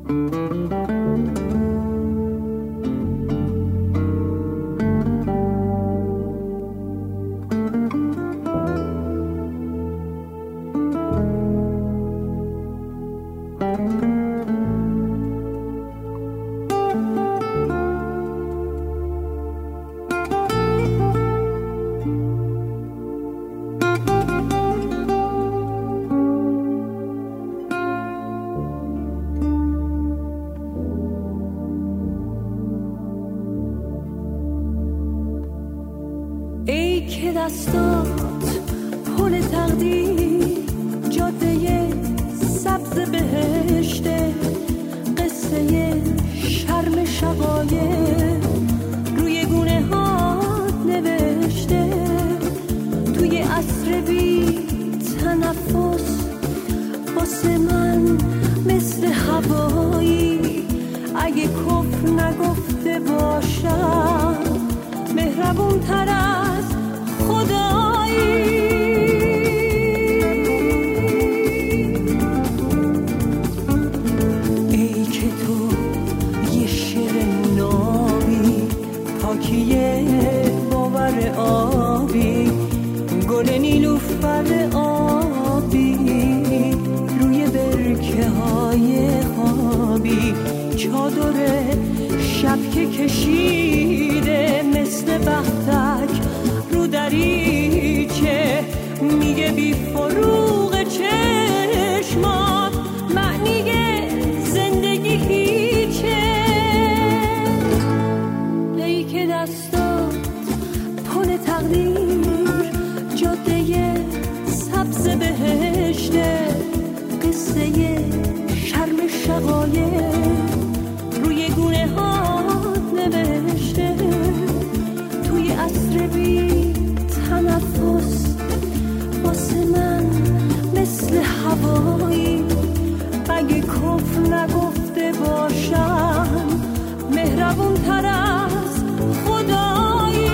ای که دستات پل تقدیر جاده سبز بهشته، قصه شرم شقایق روی گونه هات نوشته، توی عصر بی تنفس واسه من مثل هوایی، اگه کفر نگفته باشم مهربون تر از خدایی. ای که تو یه شعر نابی، پاکیه باور آبی، گل نیلوفر آبی روی برکه های خوابی، چادر شب که کشیده مثل بختک رو دریچه، میگه بی فروغ چشمات معنی زندگی هیچه. ای که دستات پل تقدیر جاده سبز بهشته، قصه شرم شقایق روی گونه هات نوشته، توی عصر بی تنفس واسه من مثل هوایی، اگه کفر نگفته باشم مهربون تر از خدایی.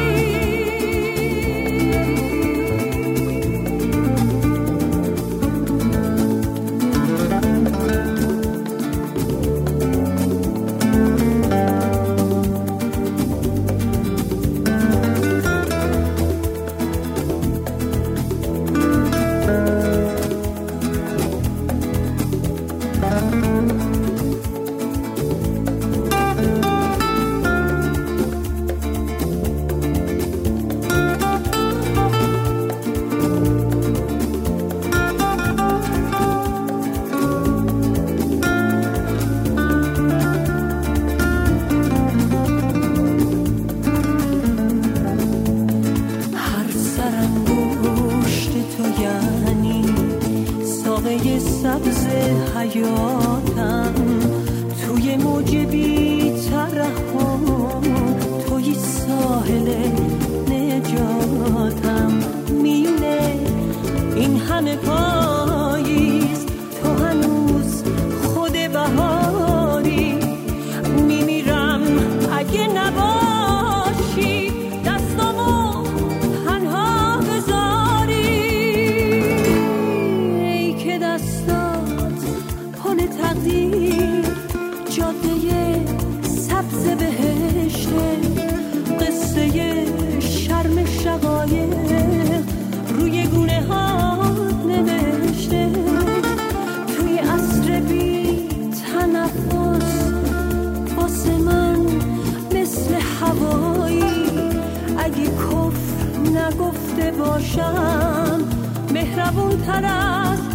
سبز حیاتم توی موج بی ترحم، توی ساحل نجاتم، میونه این همه پاییز تو هنوز خود بهاری، میمیرم اگه نباشی دستامو تنها بذاری. ای که دستات پل تقدیر جاده سبز بهشته، قصه شرم شقایق روی گونه هات نوشته، توی عصر بی تنفس واسه من مثل هوایی، اگه کفر نگفته باشم مهربون تر از